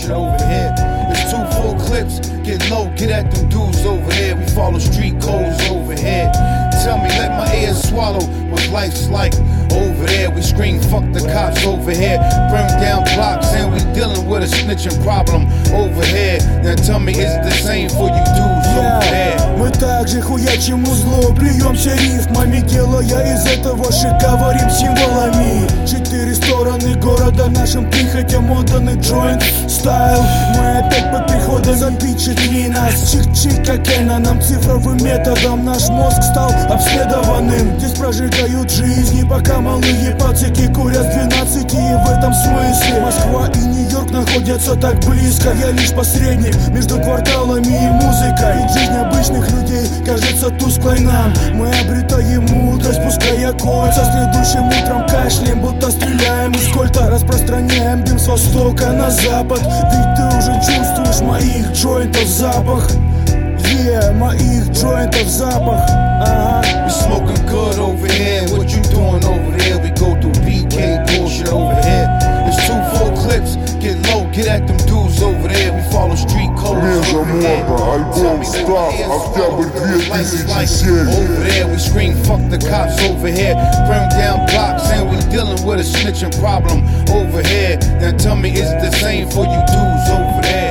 bullshit over here. It's 2 full clips, get low, get at them dudes over here. We follow street codes over here. Tell me, let my ears swallow what life's like over there. We scream, fuck the cops over here. Burn down blocks and we dealing with a snitching problem over here. Now tell me, is it the same for you dudes over there? Мы также хуячим узло, плюемся рифмами, делая из этого шик, говорим символами. 4 стороны города нашим прихотям отданы joint стайл. Мы опять под приходом запечатли нас. Чик-чик, как нам цифровым методом наш мозг стал обследованным. Здесь прожигают жизни, пока малые пацики курят с 12. И в этом смысле Москва и Нью-Йорк находятся так близко. Я лишь посредник между кварталами и музыкой. Ведь жизнь обычных людей кажется тусклой нам. Мы обретаем мудрость, пуская кольца. Следующим утром кашляем, будто стреляем из кольта. Распространяем дым с востока на запад. Ведь ты уже чувствуешь моих джойнтов запах. Моих джойнтов запах. We smoking good over here. What you doing over there? We go through BK bullshit over here. It's 2 full clips. Get low, get at them dudes over there. We follow street codes over here. Tell me, let my ears swallow what life's like over there. We scream, fuck the cops over here. Burn down blocks and we dealing with a snitching problem over here. Now tell me, is it the same for you dudes over there?